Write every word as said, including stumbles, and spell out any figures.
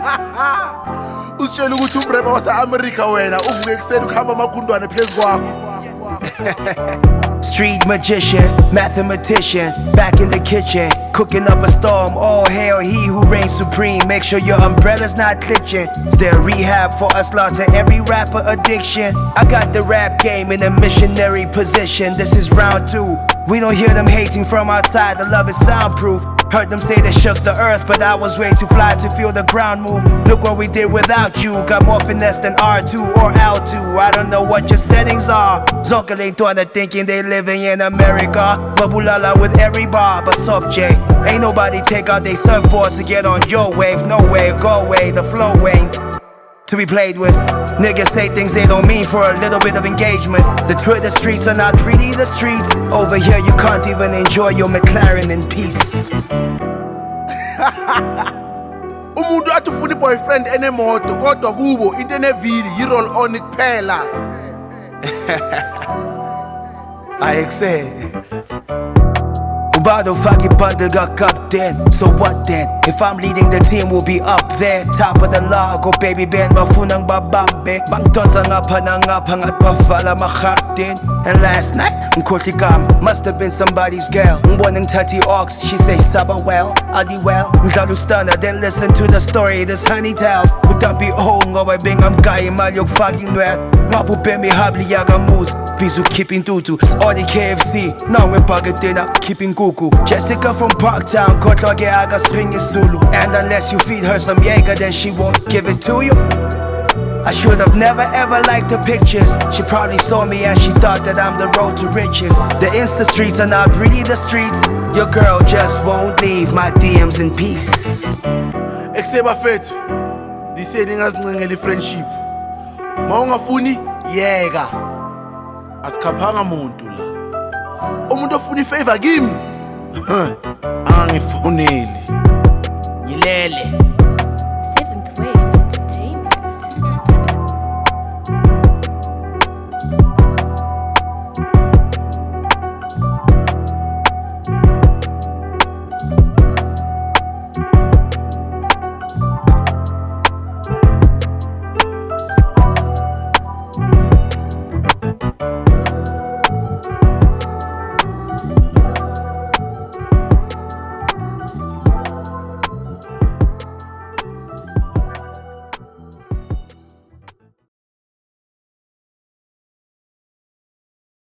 Usitshela ukuthi umrapper wase-America wena uvuke ekuseni ukuhamba amagundwane phezu kwakho. Street magician, mathematician, back in the kitchen, cooking up a storm. All hail he who reigns supreme. Make sure your umbrella's not glitching. Is there rehab for a slaughter every rapper addiction? I got the rap game in a missionary position. This is round two. We don't hear them hating from outside. The love is soundproof. Heard them say they shook the earth, but I was way too fly to feel the ground move. Look what we did without you. Got more finesse than R two or L two. I don't know what your settings are. Zonkel ain't thought of thinking they living in America. Babulala with every bar, but sub J. Ain't nobody take out they surfboards to get on your wave. No way, go away, the flow ain't to be played with. Niggas say things they don't mean for a little bit of engagement. The Twitter streets are not really the streets. Over here you can't even enjoy your McLaren in peace. Umuntu athi ufuna boyfriend enemoto kodwa kubo into enevili yi-roll on kuphela. I excel. Ubado fagi bundle got cupped in. So what then? If I'm leading the team, we'll be up there. Top of the log, oh baby Ben, bafunang babambe. Bangtonsa nga pananga pangat bafala makhartin. And last night, Nkotlikam must have been somebody's girl. Mboneng tati ox, she say saba well, adi well. Mdlalustana, then listen to the story this honey tells. Utampi oh ngoba bengam kaya malyok fagi nwet. Ngapu pemi habli yaga moose. Bizu keeping tutu, all the K F C. Now we're bugged dinner, keeping cuckoo. Jessica from Parktown, Kotloge aga swing Zulu. And unless you feed her some Jaeger, then she won't give it to you. I should have never ever liked the pictures. She probably saw me and she thought that I'm the road to riches. The Insta streets are not really the streets. Your girl just won't leave my D Ms in peace. Ekseba fethu, diseni ngazincengela friendship. Mawungafuni yeka. Asikhaphanga umuntu la. Umuntu ofuna ifavor kimi. Angifoneli. Ngilele.